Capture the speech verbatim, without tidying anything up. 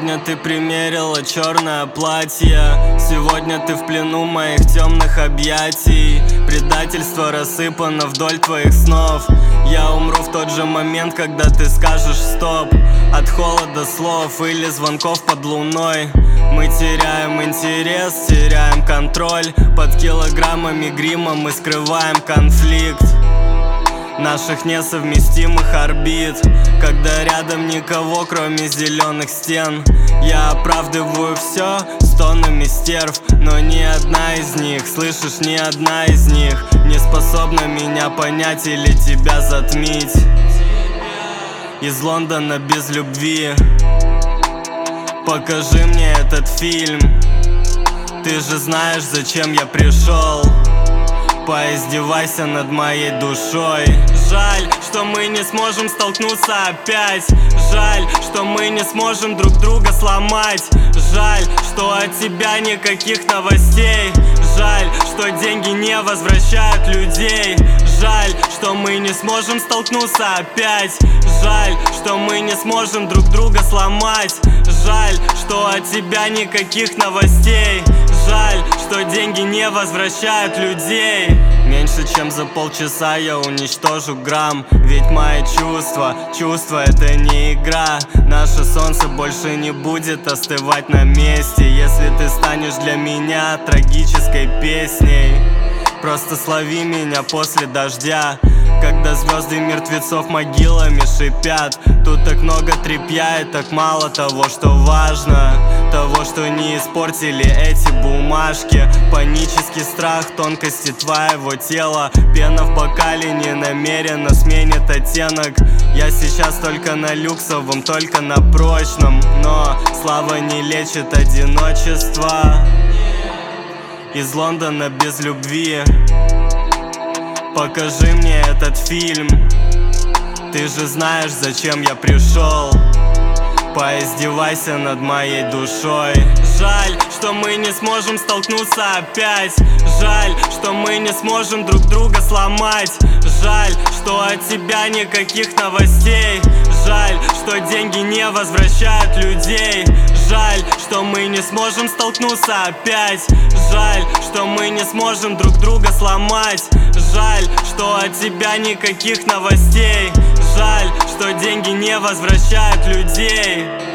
Сегодня ты примерила черное платье. Сегодня ты в плену моих темных объятий. Предательство рассыпано вдоль твоих снов. Я умру в тот же момент, когда ты скажешь стоп. От холода слов или звонков под луной мы теряем интерес, теряем контроль. Под килограммами грима мы скрываем конфликт наших несовместимых орбит. Когда рядом никого, кроме зеленых стен, я оправдываю все стонами стерв. Но ни одна из них, слышишь, ни одна из них не способна меня понять или тебя затмить. Из Лондона без любви, покажи мне этот фильм. Ты же знаешь, зачем я пришел. Поиздевайся над моей душой. Жаль, что мы не сможем столкнуться опять. Жаль, что мы не сможем друг друга сломать. Жаль, что от тебя никаких новостей. Жаль, что деньги не возвращают людей. Жаль, что мы не сможем столкнуться опять. Жаль, что мы не сможем друг друга сломать. Жаль, что от тебя никаких новостей. Жаль, что деньги не возвращают людей. Меньше чем за полчаса я уничтожу грамм. Ведь мои чувства, чувства это не игра. Наше солнце больше не будет остывать на месте. Если ты станешь для меня трагической песней, просто слови меня после дождя, когда звезды мертвецов могилами шипят. Тут так много тряпья и так мало того, что важно. Того, что не испортили эти бумажки. Панический страх тонкости твоего тела. Пена в бокале не намеренно сменит оттенок. Я сейчас только на люксовом, только на прочном. Но слава не лечит одиночество. Из Лондона без любви, покажи мне этот фильм. Ты же знаешь, зачем я пришел. Поиздевайся над моей душой. Жаль, что мы не сможем столкнуться опять. Жаль, что мы не сможем друг друга сломать. Жаль, что от тебя никаких новостей. Жаль, что деньги не возвращают людей. Жаль, что мы не сможем столкнуться опять. Жаль, что мы не сможем друг друга сломать. Жаль, что от тебя никаких новостей. Жаль, что деньги не возвращают людей.